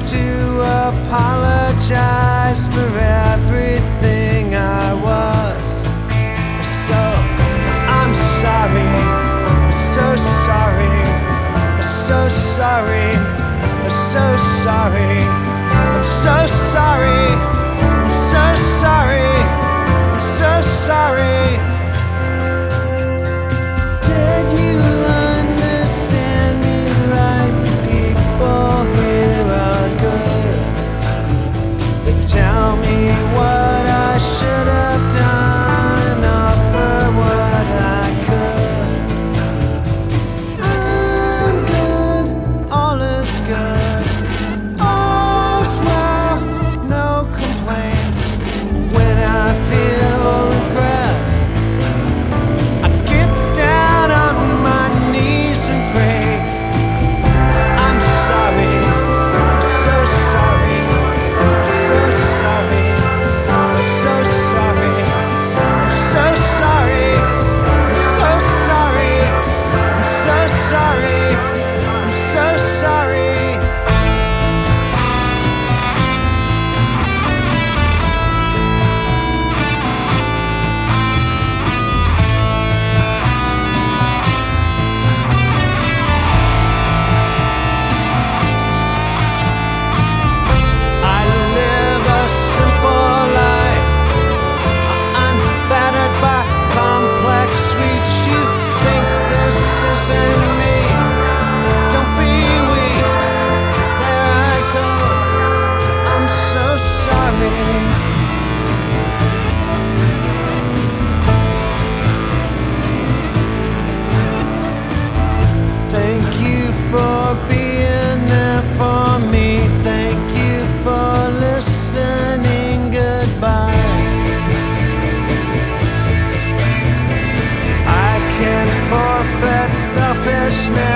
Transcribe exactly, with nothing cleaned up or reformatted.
to apologize for everything I was. So I'm sorry, so sorry, so sorry, so sorry. I'm so sorry, I'm so sorry, I'm so sorry. Did you understand me right? The people here are good. They tell me what I should have done and offer what I could. I'm good, all is good. All's well, no complaints. When I feel regret, I get down on my knees and pray. I'm sorry, so sorry, so sorry, so sorry, so sorry, so sorry, so sorry, so sorry. I live a simple life, unfettered by complex sweets. You think this isn't me? Don't be weak. There I go. I'm so sorry. Thank you for being there for me. Thank you for listening. Goodbye. I can forfeit selfishness.